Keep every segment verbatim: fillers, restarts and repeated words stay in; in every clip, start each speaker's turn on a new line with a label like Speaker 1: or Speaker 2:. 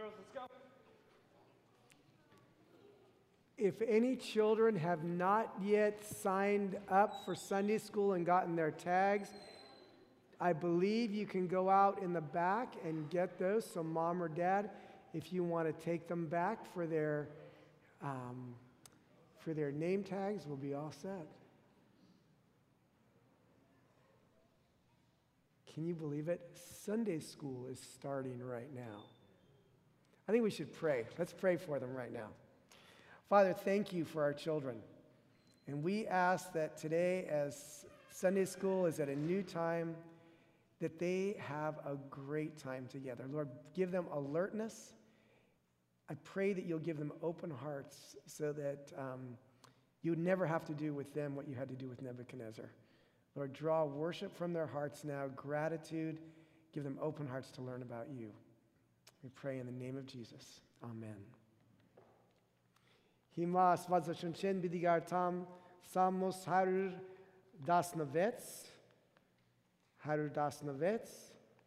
Speaker 1: girls, let's go.
Speaker 2: If any children have not yet signed up for Sunday school and gotten their tags, I believe you can go out in the back and get those. So mom or dad, if you want to take them back for their um, for their name tags, we'll be all set. Can you believe it? Sunday school is starting right now. I think we should pray. Let's pray for them right now. Father, thank you for our children. And we ask that today, as Sunday school is at a new time, that they have a great time together. Lord, give them alertness. I pray that you'll give them open hearts so that um, you would never have to do with them what you had to do with Nebuchadnezzar. Lord, draw worship from their hearts now, gratitude. Give them open hearts to learn about you. We pray in the name of Jesus. Amen. Հիմա Աստվածաշնչեն պիտի գարտամ Սամոս հարյուր տասնվեց հարյուր տասնվեց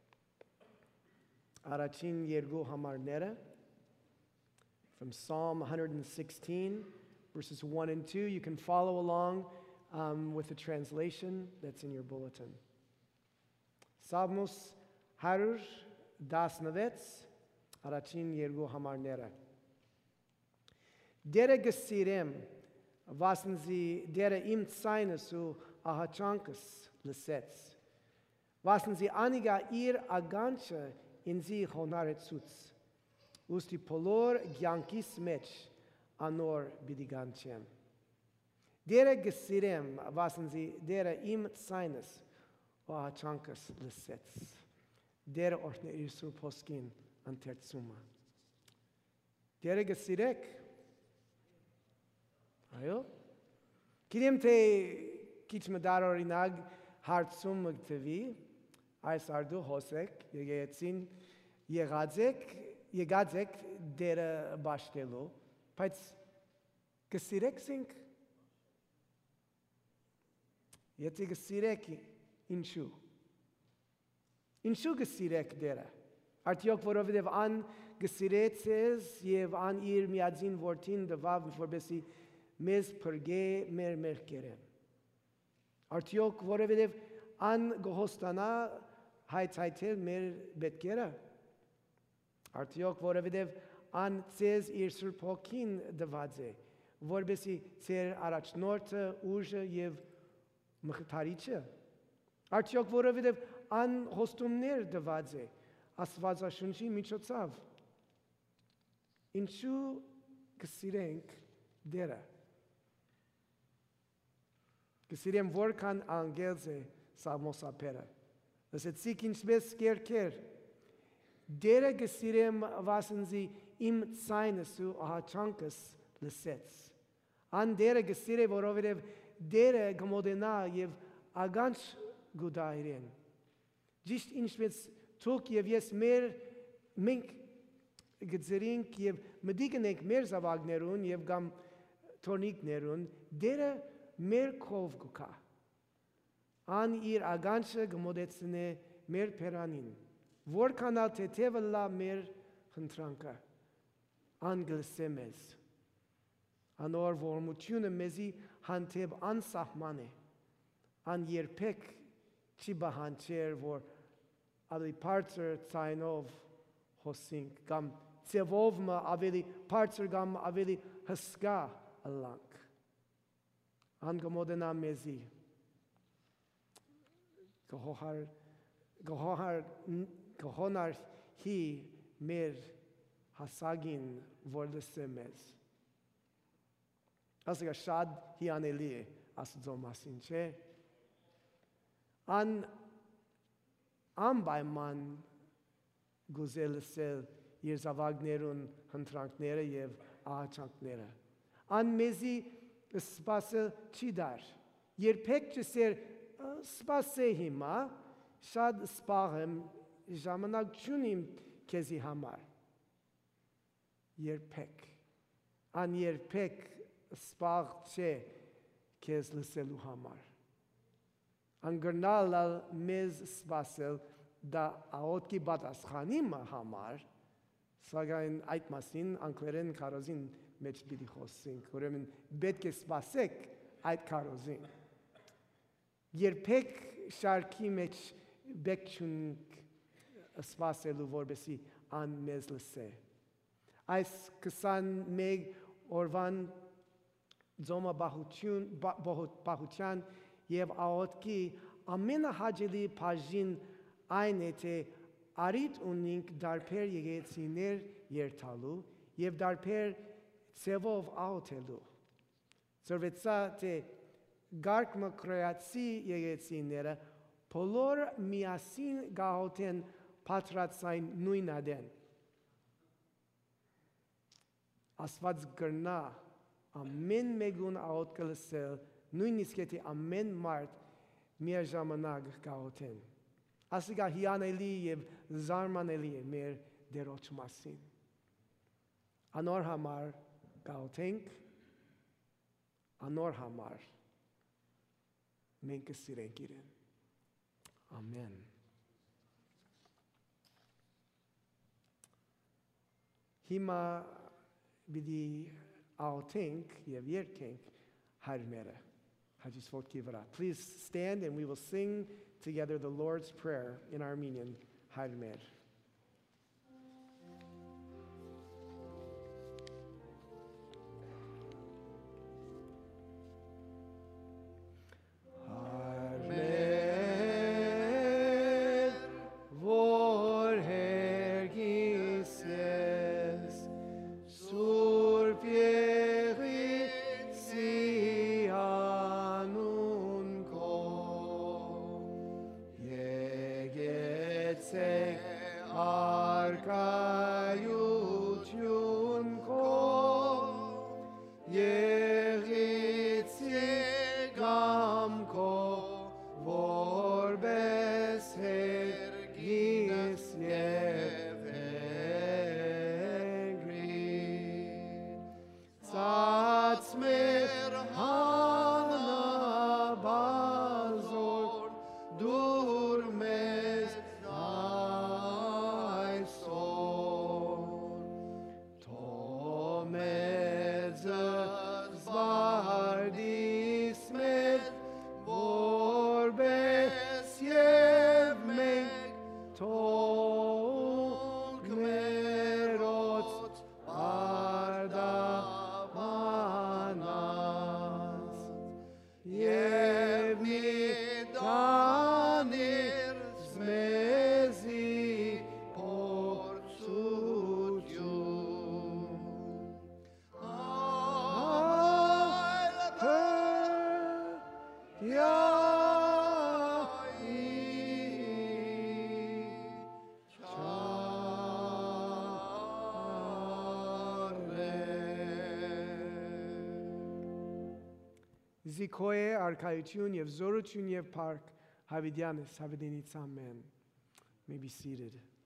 Speaker 2: առաջին երկու համարները from Psalm one sixteen verses one and two. You can follow along um, with the translation that's in your bulletin. Սամոս հարյուր տասնվեց առաջին երկու համարները Dere gesirem, wassenzi dere im Zainus ahachankus lesets. Wassenzi aniga ir aganche in sie honaretsuts. Usti polor gyankis mech anor bidiganchem. Dere gesirem, wassenzi dere im Zainus ahachankus lesets. Dere orne irsur poskin antertsuma. Dere gesirek. Ayo? Kirim te kich madaro rinag hartsum mugtevi, ais ardu hosek, yegetzin yegadzek, yegadzek dere bashtelu, paits gesirek sink. Yeti gesirek inshu. Inshu gesirek dere. Artiok vorovidev an gesiretzes, yev an ir miadzin vortin devav forbesi Mez perge mer merkerem. Artiok vorevdev an gohostana haytaytel mer betkera. Artiok vorevdev an tsez irsur pokin devadze. Vorbesi tser arachnorte urje yev mkhtariche. Artiok vorevdev an hostumner devadze. Asvazashunchi michotsav. Inshu gesirenk dera. Gesirem vorkan angelze samosa pera. Das et sikin spes ker ker. Dere gesirem wasen sie im Zainesu ahachankas lesets. An dere gesire vorovedev dere gamodena yev aganch gudairen. Just in spes tuk yev yes mer mink gezerink yev medigenek mer zavagnerun yev gam tornik nerun dere mer kovguka. An ir aganche gmodetsne mer peranin. Vorkanal tetevela mer hntranka. Angelsemez. Anor vormutune mezi hanteb ansahmane. An yerpek chibahancher vor ali partzer tsainov hosink gam tsevovma aveli partzer gam aveli haska alank. Angamodena mezi. Gohar, gohar, gohonar hi mer hasagin vordesemez. Asga shad hi aneli aszomasinche. An ambaiman guzelsel yerzavagnerun hantranknere yev achanknere. An mezi spasel chidar. Yerpek çeser spasehima şad spahem jamanak chunim kezi hamar. Yerpek. An yerpek spag che kez leselu hamar. An gernal mez spasel da aot ki batas khanim hamar Սակայն այդ մասին անգլերեն քարոզին մեջ պիտի խոսենք, ուրեմն պետք է սպասեք այդ քարոզին։ Երբեք շարքի մեջ բեք չունենք սպասելու, որպեսի անմեզ լսե։ Այս քսանմեկ օրվան ձոմաբահության և աղոթքի ամենահաճելի բաժին այն է, թե արիթ ունենք դարբեր եկեղեցիներ երթալու և դարբեր ձևով աղոթելու։ Ծրվեցա, թե գարկմը քրոյացի եկեղեցիները բոլոր միասին գաղոթեն պատրաստային նույն ադեն։ Աստված կրնա ամեն մեկուն աղոթքը լսել, նույնիսկ եթե ամեն մարդ միաժամանակ գաղոթեն։ Ասիկա հիանալի և զարմանալի է մեր Տերոջ մասին։ Անոր համար գաղոթենք, անոր համար մենք կսիրենք իրեն։ Ամեն։ Հիմա պիտի աղոթենք և երգենք Հայր մերը հաջիս ոտքի վրա։ Please stand and we will sing together the Lord's Prayer in Armenian, Հայր մեր։ Զիքոյ է արքայություն և զորություն և փառք Հավիդյանես, Հավիդենից ամեն։ May be seated.